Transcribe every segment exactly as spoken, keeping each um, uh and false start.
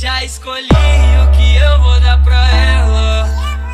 Já escolhi o que eu vou dar pra ela.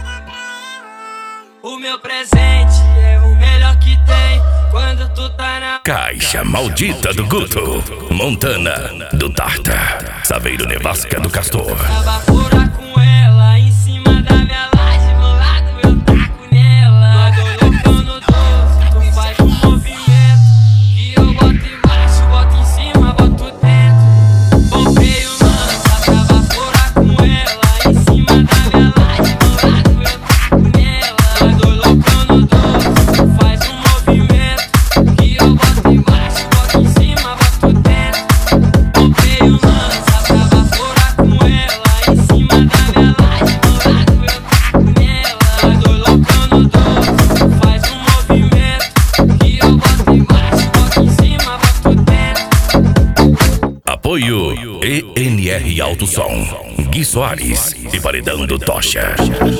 O meu presente é o melhor que tem. Quando tu tá na Caixa Maldita do Guto, Montana do Tarta, Saveiro Nevasca do Castor. Tava fora com ela, em cima da minha laje, do lado eu taco nela. Nós dois loucão no doce, tu faz um movimento que eu boto embaixo, boto em cima, boto dentro. Comprei o lança, tava fora com ela, em cima da minha laje, do lado eu taco nela. Nós dois loucão no doce, tu faz um movimento que eu boto embaixo, boto em cima, boto dentro. Comprei o lança, tava fora com ela, em cima da minha laje, do lado eu taco nela. Nós dois loucão no doce, tu faz um movimento que eu boto embaixo, boto em cima, boto dentro. Apoio E N R Alto Som, Gui Soares e Paredão do Tocha.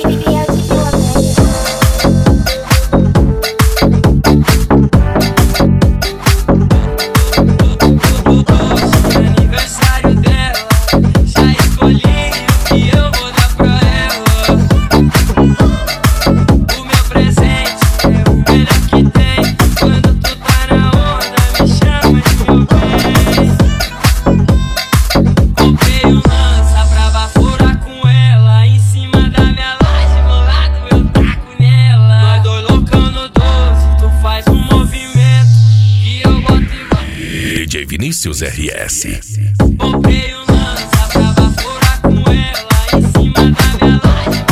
Aniversário dela, já escolhi o que eu vou dar pra ela. O meu presente é o melhor que tem. Quando tu tá na onda, me chama de meu bem. Comprei um lança pra bafurar com ela, em cima da minha laje, do lado eu taco nela. Nós dois loucão no doze, tu faz um movimento que eu boto embaixo. D J Vinícius R S. Comprei um lança pra bafurar com ela, em cima da minha laje.